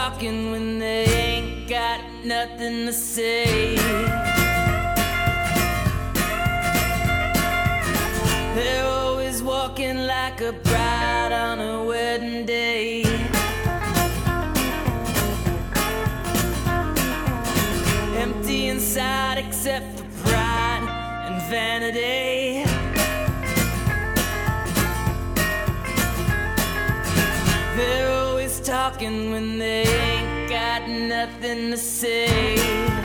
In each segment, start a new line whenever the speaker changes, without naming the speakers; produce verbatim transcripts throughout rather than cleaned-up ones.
talking when they ain't got nothing to say. They're always walking like a bride on a wedding day. Empty inside except for pride and vanity. They're always talking when they ain't got nothing to say.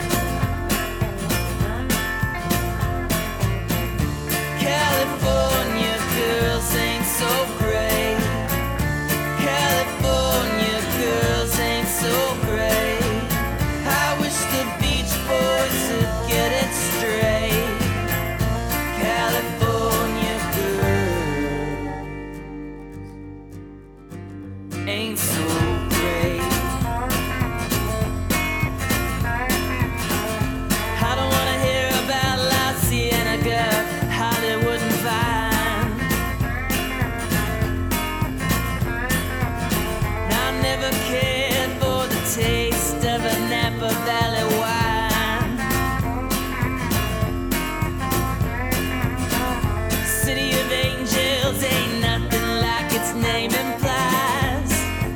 California girls ain't so great. California girls ain't so great. I wish the Beach Boys would get it straight. California girls ain't so great. I don't wanna hear about La Cienega, Hollywood and Vine. I never cared for the taste of a Napa Valley wine. City of Angels ain't nothing like its name implies.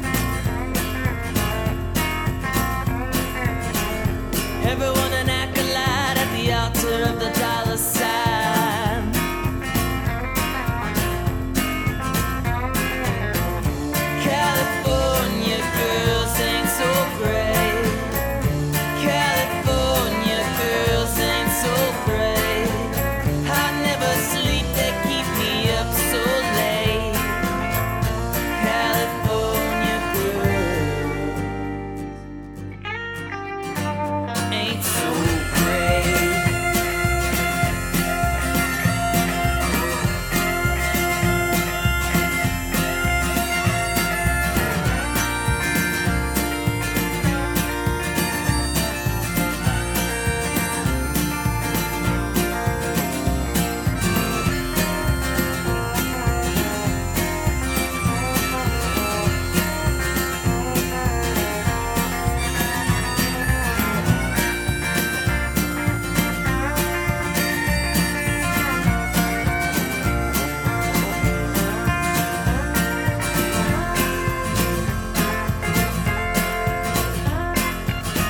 Everyone an acolyte at the altar of the dollar sign. California girls ain't so great. California girls ain't so great. I never sleep, they keep me up so late. California girls ain't so great.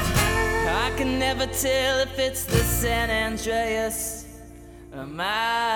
I can never tell if it's the San Andreas or my